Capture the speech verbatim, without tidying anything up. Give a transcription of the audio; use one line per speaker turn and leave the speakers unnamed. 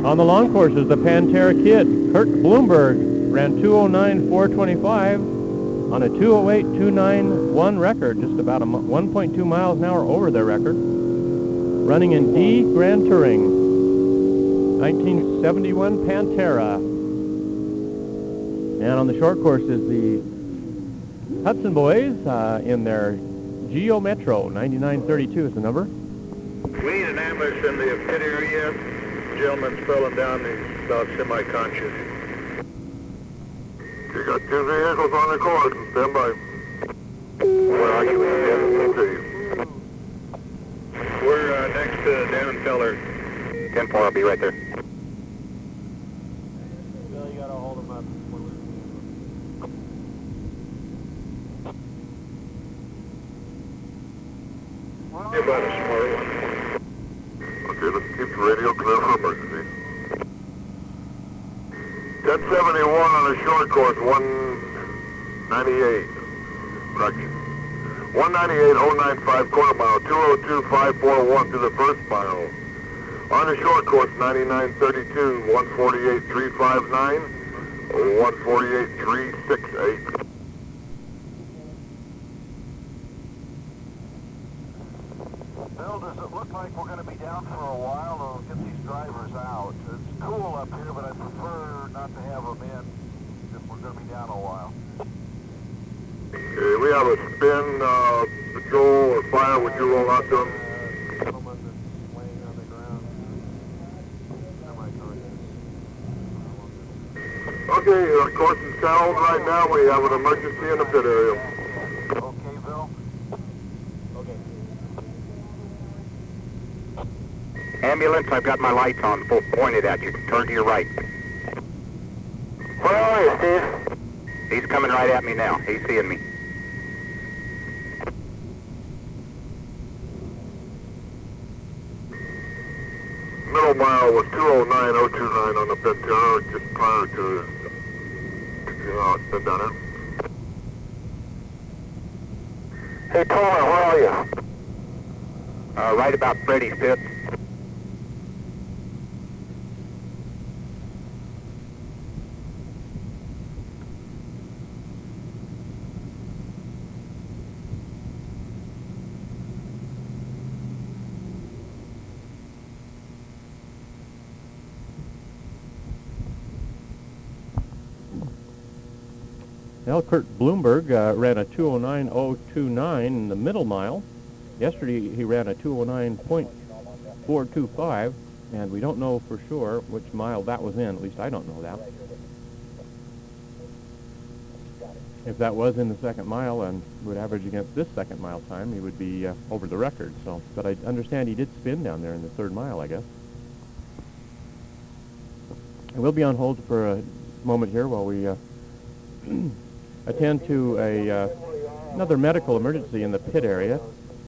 On the long courses, the Pantera Kid, Kurt Bloomberg, ran two oh nine four twenty-five on a two oh eight two ninety-one record, just about a one point two miles an hour over their record. Running in D Grand Touring, nineteen seventy-one Pantera. And on the short courses, the Hudson Boys uh, in their Geo Metro, ninety-nine thirty-two is the number.
We need an ambulance in the pit area. The gentleman's falling down. He's about semi-conscious. You got two vehicles on the course. Stand by. Where are you? Okay. We're uh, next to Dan Feller.
ten four, I'll be right there.
Bill, you gotta hold him up.
You're about a smart one. Okay, let's keep the radio clear for emergency. ten seventy-one on the short course, one ninety-eight. Correction. one ninety-eight oh ninety-five quarter mile, two oh two five forty-one through the first mile. On the short course, ninety-nine thirty-two, one forty-eight three fifty-nine, one forty-eight three sixty-eight.
Bill, does it look like we're going to be down for a while to get these drivers out? It's cool up here, but I prefer not to have them in if we're going to be down a while.
Okay, we have a spin, uh, patrol or fire. Would you roll out to them?
Uh, gentleman that's laying on the ground. Semi-conscious.
Okay, our course is settled right now. We have an emergency in the pit area.
Okay, Bill?
Okay.
Ambulance, I've got my lights on, full pointed at you. Turn to your right.
Where are you, Steve?
He's coming right at me now. He's seeing me.
Middle mile was two oh nine oh two nine on the Pantera, just prior to, you know, it's been down there.
Hey, Toller, where are you?
Uh, right about Freddy's pit.
Well, Kurt Bloomberg uh, ran a two oh nine oh two nine in the middle mile. Yesterday he ran a two oh nine point four two five, and we don't know for sure which mile that was in. At least I don't know that. If that was in the second mile and would average against this second mile time, he would be uh, over the record. So, but I understand he did spin down there in the third mile, I guess. And we'll be on hold for a moment here while we uh, attend to a uh, another medical emergency in the pit area.